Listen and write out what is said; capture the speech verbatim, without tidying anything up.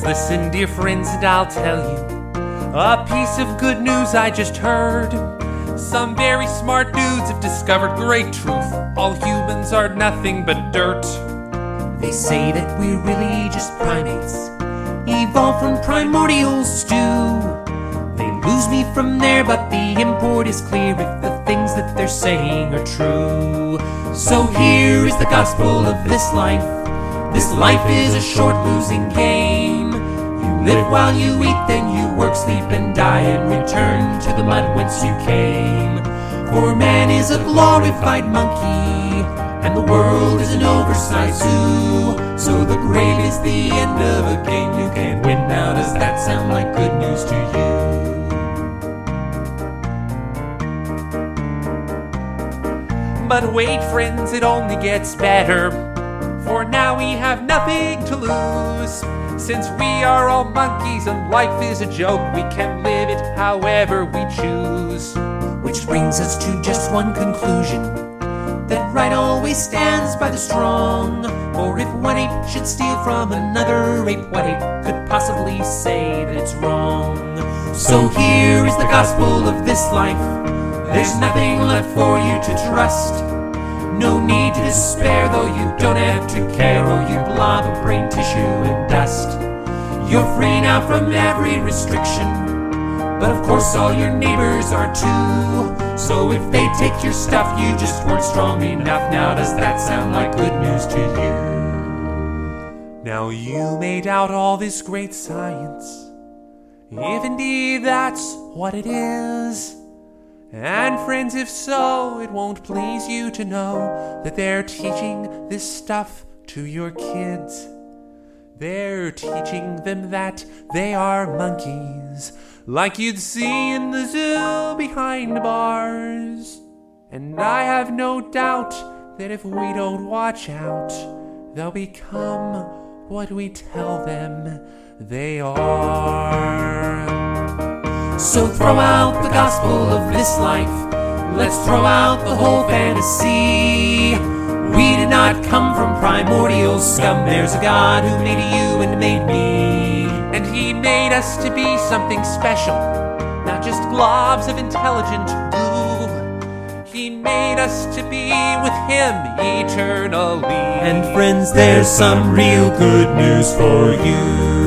Listen, dear friends, and I'll tell you a piece of good news I just heard. Some very smart dudes have discovered great truth. All humans are nothing but dirt. They say that we're really just primates, evolved from primordial stew. They lose me from there, but the import is clear if the things that they're saying are true. So here is the gospel of this life. This life is a short losing game. You live while you eat, then you work, sleep, and die, and return to the mud whence you came. For man is a glorified monkey, and the world is an oversized zoo. So the grave is the end of a game you can't win. Now does that sound like good news to you? But wait, friends, it only gets better. For now we have nothing to lose. Since we are all monkeys and life is a joke, we can live it however we choose. Which brings us to just one conclusion, that right always stands by the strong. For if one ape should steal from another ape, what ape could possibly say that it's wrong? So here is the gospel of this life. There's nothing left for you to trust. No need to despair, though you don't have to care. Oh, you blob of brain tissue and dust. You're free now from every restriction, but of course all your neighbors are too. So if they take your stuff, you just weren't strong enough. Now does that sound like good news to you? Now you made out all this great science, if indeed that's what it is. And friends, if so, it won't please you to know that they're teaching this stuff to your kids. They're teaching them that they are monkeys, like you'd see in the zoo behind bars. And I have no doubt that if we don't watch out, they'll become what we tell them they are. So throw out the gospel of this life. Let's throw out the whole fantasy. We did not come from primordial scum. There's a God who made you and made me. And he made us to be something special, not just globs of intelligent goo. He made us to be with him eternally. And friends, there's some real good news for you.